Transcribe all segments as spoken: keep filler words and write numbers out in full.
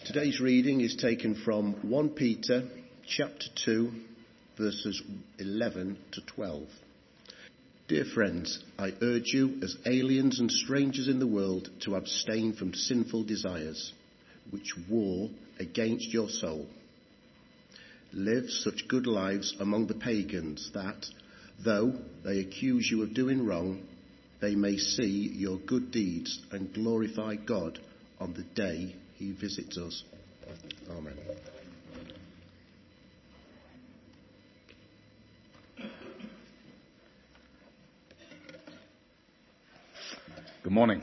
Today's reading is taken from First Peter chapter two, verses eleven to twelve. Dear friends, I urge you as aliens and strangers in the world to abstain from sinful desires, which war against your soul. Live such good lives among the pagans that, though they accuse you of doing wrong, they may see your good deeds and glorify God on the day he visits us. Amen. Good morning.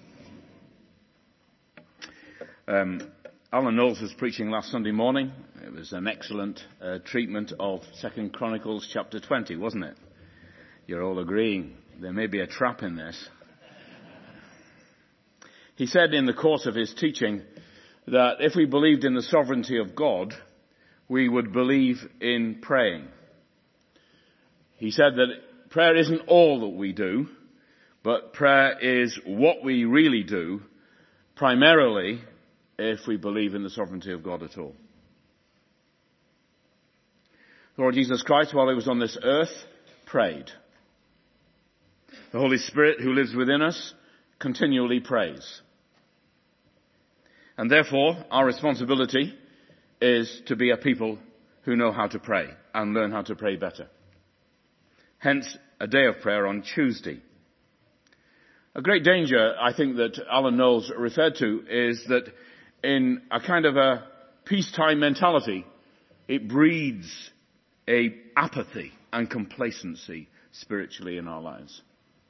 Um, Alan Knowles was preaching last Sunday morning. It was an excellent uh, treatment of Second Chronicles chapter twenty, wasn't it? You're all agreeing there may be a trap in this. He said in the course of his teaching that if we believed in the sovereignty of God, we would believe in praying. He said that prayer isn't all that we do, but prayer is what we really do, primarily if we believe in the sovereignty of God at all. Lord Jesus Christ, while he was on this earth, prayed. The Holy Spirit who lives within us continually prays. And therefore, our responsibility is to be a people who know how to pray and learn how to pray better. Hence, a day of prayer on Tuesday. A great danger, I think, that Alan Knowles referred to is that in a kind of a peacetime mentality, it breeds a apathy and complacency spiritually in our lives.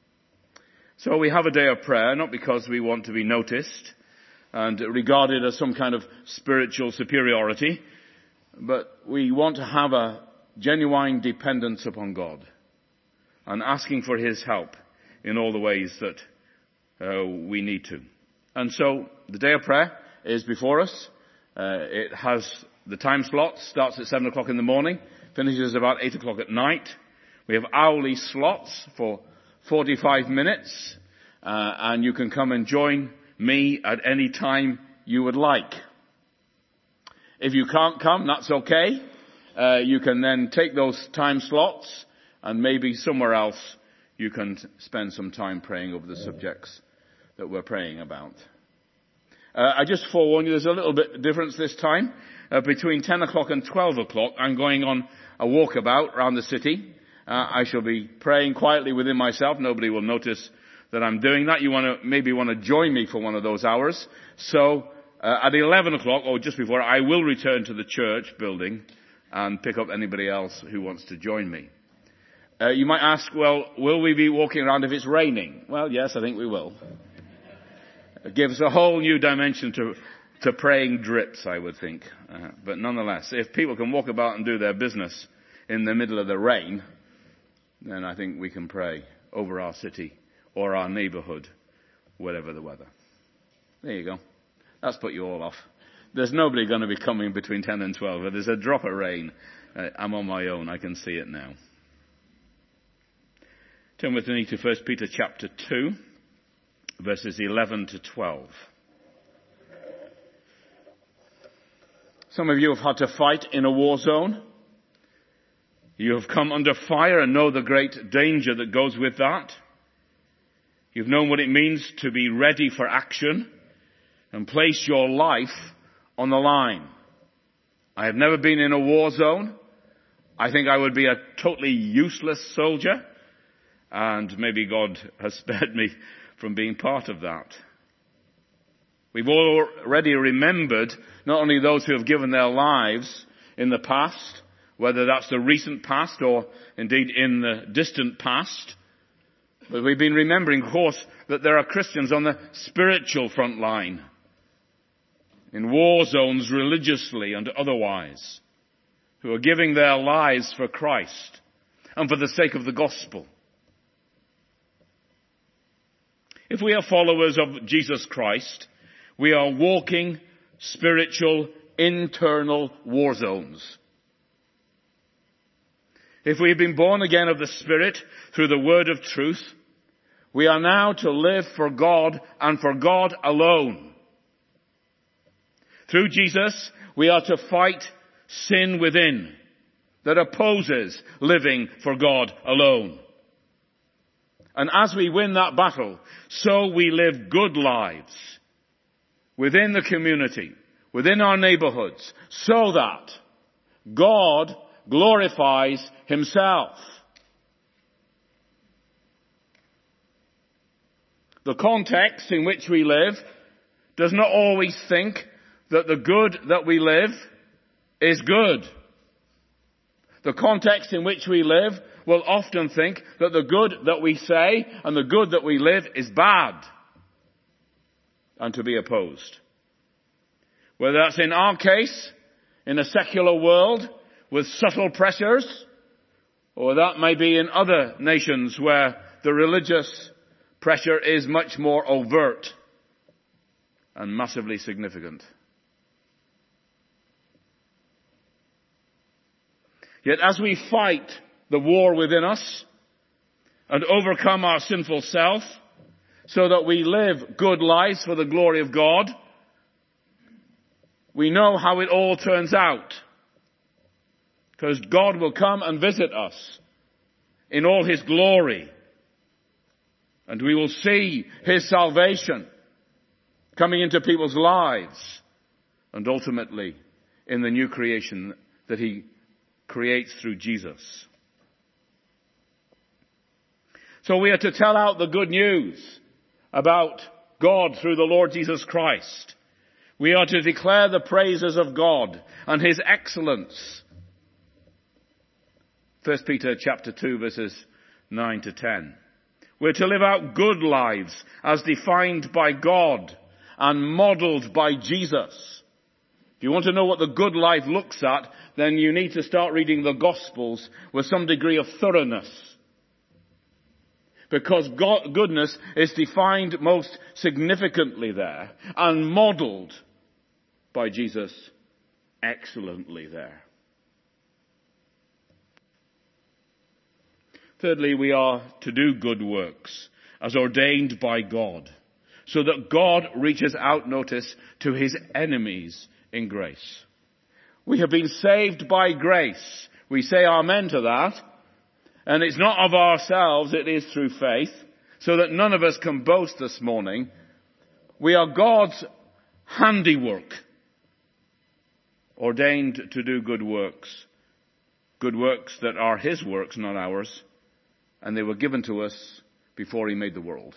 So we have a day of prayer, not because we want to be noticed and regarded as some kind of spiritual superiority, but we want to have a genuine dependence upon God and asking for his help in all the ways that uh, we need to. And so the day of prayer is before us. Uh, it has the time slot, starts at seven o'clock in the morning, finishes about eight o'clock at night. We have hourly slots for forty-five minutes, uh, and you can come and join me at any time you would like. If you can't come, that's okay. Uh, you can then take those time slots and maybe somewhere else you can spend some time praying over the subjects that we're praying about. Uh, I just forewarn you, there's a little bit of difference this time. Uh, between ten o'clock and twelve o'clock, I'm going on a walkabout around the city. Uh, I shall be praying quietly within myself. Nobody will notice that I'm doing that. You want to maybe want to join me for one of those hours. So uh, at eleven o'clock or just before, I will return to the church building and pick up anybody else who wants to join me. Uh, you might ask, well, will we be walking around if it's raining? Well, yes, I think we will. It gives a whole new dimension to to praying drips, I would think. Uh, but nonetheless, if people can walk about and do their business in the middle of the rain, then I think we can pray over our city or our neighbourhood, whatever the weather. There you go. That's put you all off. There's nobody going to be coming between ten and twelve. If there's a drop of rain, uh, I'm on my own. I can see it now. Turn with me to First Peter chapter two, verses eleven to twelve. Some of you have had to fight in a war zone. You have come under fire and know the great danger that goes with that. You've known what it means to be ready for action and place your life on the line. I have never been in a war zone. I think I would be a totally useless soldier, and maybe God has spared me from being part of that. We've already remembered not only those who have given their lives in the past, whether that's the recent past or indeed in the distant past, but we've been remembering, of course, that there are Christians on the spiritual front line, in war zones religiously and otherwise, who are giving their lives for Christ and for the sake of the gospel. If we are followers of Jesus Christ, we are walking spiritual internal war zones. If we have been born again of the Spirit through the word of truth, we are now to live for God and for God alone. Through Jesus, we are to fight sin within that opposes living for God alone. And as we win that battle, so we live good lives within the community, within our neighborhoods, so that God glorifies himself. The context in which we live does not always think that the good that we live is good. The context in which we live will often think that the good that we say and the good that we live is bad and to be opposed. Whether that's in our case, in a secular world with subtle pressures, or that may be in other nations where the religious pressure is much more overt and massively significant. Yet as we fight the war within us and overcome our sinful self so that we live good lives for the glory of God, we know how it all turns out. Because God will come and visit us in all his glory. And we will see his salvation coming into people's lives. And ultimately in the new creation that he creates through Jesus. So we are to tell out the good news about God through the Lord Jesus Christ. We are to declare the praises of God and his excellence. First Peter chapter two verses nine to ten. We're to live out good lives as defined by God and modeled by Jesus. If you want to know what the good life looks at, then you need to start reading the Gospels with some degree of thoroughness. Because God, goodness is defined most significantly there and modeled by Jesus excellently there. Thirdly, we are to do good works as ordained by God, so that God reaches out, notice, to his enemies in grace. We have been saved by grace. We say amen to that. And it's not of ourselves, it is through faith, so that none of us can boast this morning. We are God's handiwork, ordained to do good works. Good works that are his works, not ours. And they were given to us before he made the world.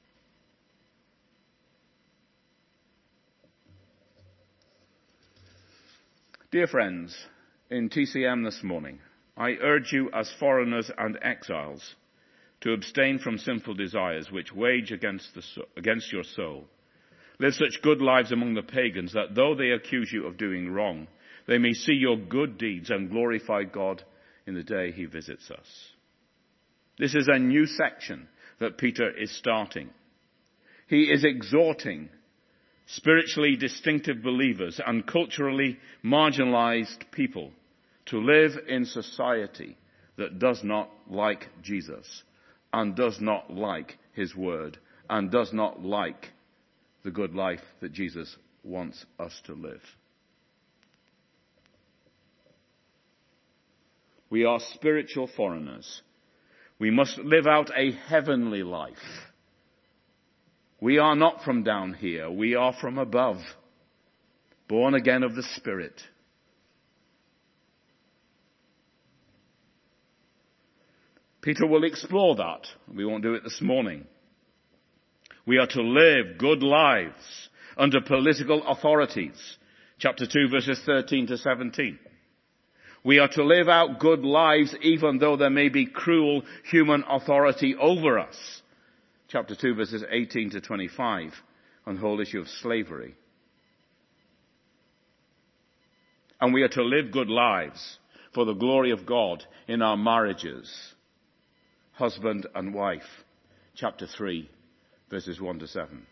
Dear friends, in T C M this morning, I urge you as foreigners and exiles to abstain from sinful desires which wage against, the, against your soul. Live such good lives among the pagans that though they accuse you of doing wrong, they may see your good deeds and glorify God in the day he visits us. This is a new section that Peter is starting. He is exhorting spiritually distinctive believers and culturally marginalized people to live in society that does not like Jesus and does not like his word and does not like the good life that Jesus wants us to live. We are spiritual foreigners. We must live out a heavenly life. We are not from down here. We are from above, born again of the Spirit. Peter will explore that. We won't do it this morning. We are to live good lives under political authorities. Chapter two, verses thirteen to seventeen. We are to live out good lives even though there may be cruel human authority over us. Chapter two, verses eighteen to twenty-five, on the whole issue of slavery. And we are to live good lives for the glory of God in our marriages, husband and wife. Chapter three, verses one to seven.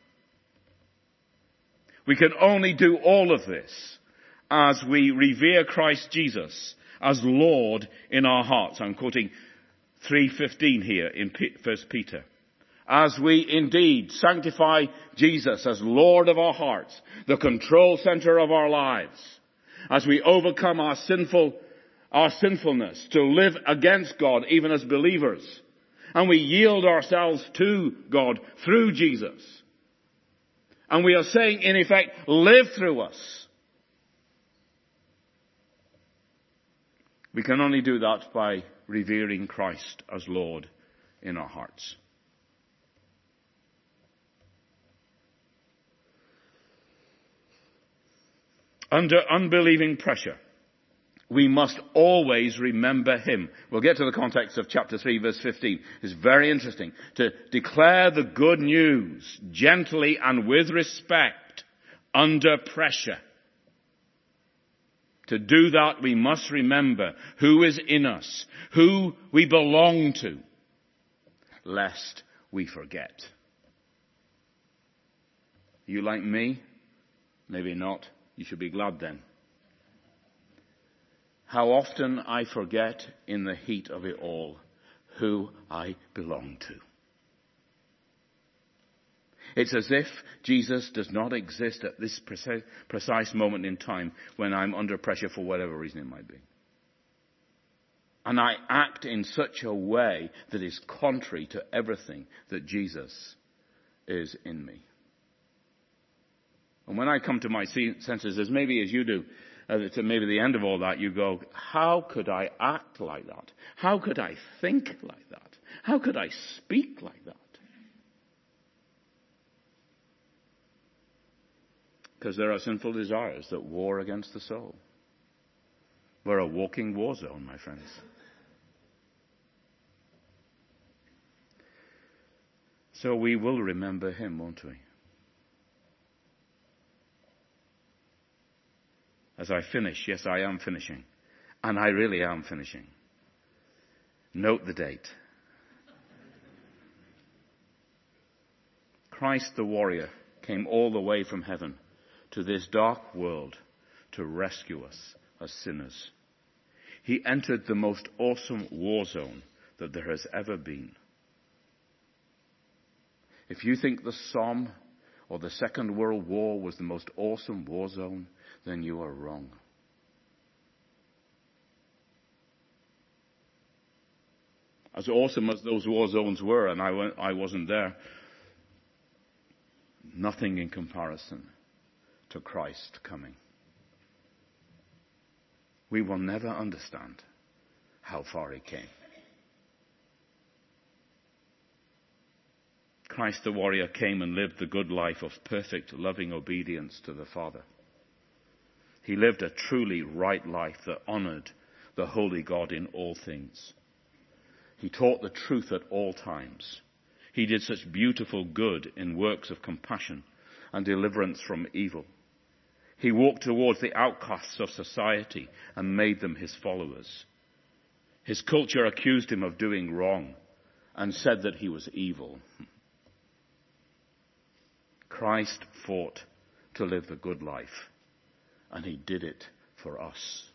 We can only do all of this as we revere Christ Jesus as Lord in our hearts. I'm quoting three fifteen here in First Peter. as we indeed sanctify Jesus as Lord of our hearts, the control center of our lives, as we overcome our sinful, our sinfulness to live against God even as believers, and we yield ourselves to God through Jesus, and we are saying, in effect, live through us. We can only do that by revering Christ as Lord in our hearts. Under unbelieving pressure, we must always remember him. We'll get to the context of chapter three, verse fifteen. It's very interesting. To declare the good news gently and with respect under pressure. To do that, we must remember who is in us, who we belong to, lest we forget. You like me? Maybe not. You should be glad then. How often I forget in the heat of it all who I belong to. It's as if Jesus does not exist at this precise moment in time when I'm under pressure for whatever reason it might be. And I act in such a way that is contrary to everything that Jesus is in me. And when I come to my senses, as maybe as you do, uh, to maybe the end of all that, you go, how could I act like that? How could I think like that? How could I speak like that? Because there are sinful desires that war against the soul. We're a walking war zone, my friends. So we will remember him, won't we? As I finish, yes, I am finishing. And I really am finishing. Note the date. Christ the warrior came all the way from heaven to this dark world to rescue us as sinners. He entered the most awesome war zone that there has ever been. If you think the Somme or the Second World War was the most awesome war zone, then you are wrong. As awesome as those war zones were, and I, went, I wasn't there, nothing in comparison to Christ coming. We will never understand how far he came. Christ the warrior came and lived the good life of perfect, loving obedience to the Father. He lived a truly right life that honored the holy God in all things. He taught the truth at all times. He did such beautiful good in works of compassion and deliverance from evil. He walked towards the outcasts of society and made them his followers. His culture accused him of doing wrong and said that he was evil. Christ fought to live the good life, and he did it for us.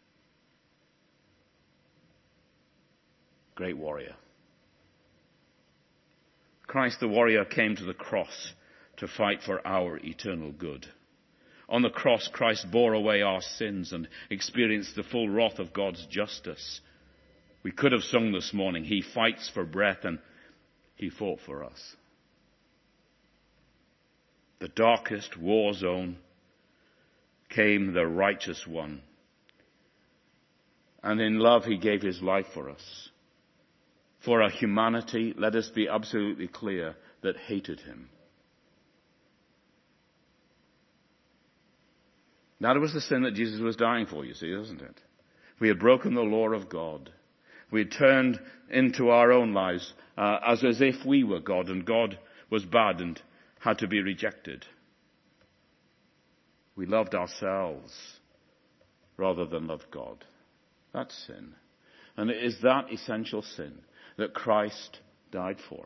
Great warrior. Christ the warrior came to the cross to fight for our eternal good. On the cross, Christ bore away our sins and experienced the full wrath of God's justice. We could have sung this morning, he fights for breath, and he fought for us. The darkest war zone came the righteous one. And in love, he gave his life for us. For a humanity, let us be absolutely clear, that hated him. That was the sin that Jesus was dying for, you see, isn't it? We had broken the law of God. We had turned into our own lives uh, as, as if we were God, and God was bad and had to be rejected. We loved ourselves rather than loved God. That's sin. And it is that essential sin that Christ died for.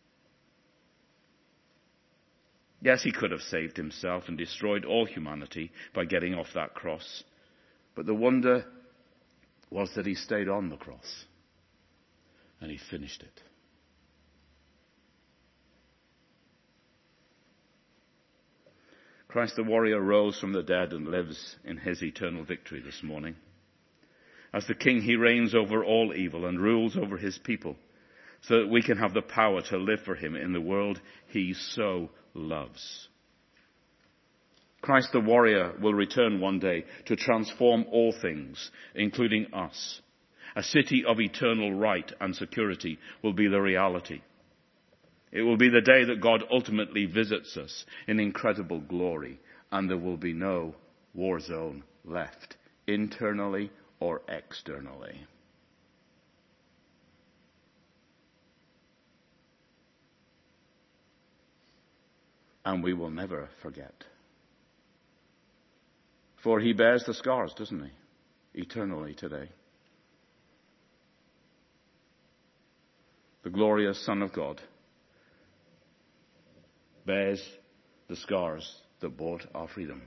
Yes, he could have saved himself and destroyed all humanity by getting off that cross. But the wonder was that he stayed on the cross and he finished it. Christ the warrior rose from the dead and lives in his eternal victory this morning. As the King, he reigns over all evil and rules over his people, so that we can have the power to live for him in the world he so loves. Christ the warrior will return one day to transform all things, including us. A city of eternal right and security will be the reality. It will be the day that God ultimately visits us in incredible glory, and there will be no war zone left, internally or externally. And we will never forget. For he bears the scars, doesn't he? Eternally today. The glorious Son of God bears the scars that bought our freedom.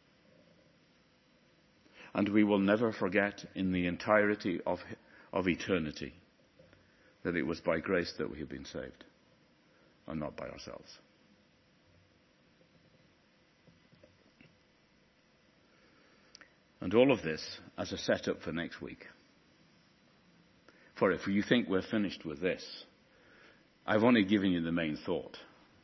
And we will never forget in the entirety of, of eternity that it was by grace that we have been saved, and not by ourselves. And all of this as a setup for next week. For if you think we're finished with this, I've only given you the main thought.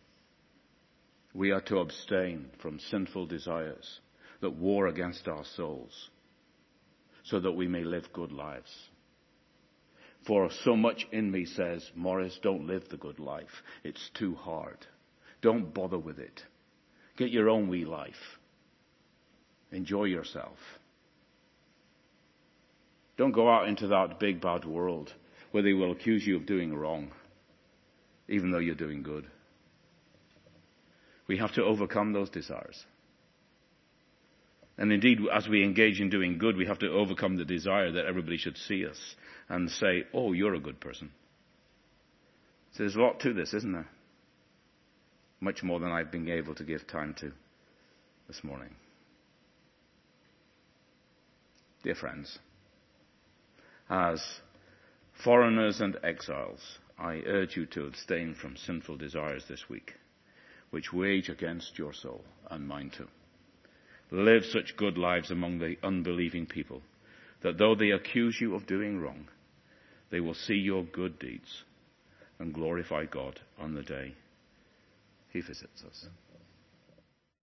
We are to abstain from sinful desires that war against our souls, so that we may live good lives. For so much in me says, Morris, don't live the good life. It's too hard. Don't bother with it. Get your own wee life. Enjoy yourself. Don't go out into that big bad world where they will accuse you of doing wrong, even though you're doing good. We have to overcome those desires. And indeed, as we engage in doing good, we have to overcome the desire that everybody should see us and say, oh, you're a good person. So there's a lot to this, isn't there? Much more than I've been able to give time to this morning. Dear friends, as foreigners and exiles, I urge you to abstain from sinful desires this week, which wage against your soul and mine too. Live such good lives among the unbelieving people, that though they accuse you of doing wrong, they will see your good deeds and glorify God on the day he visits us.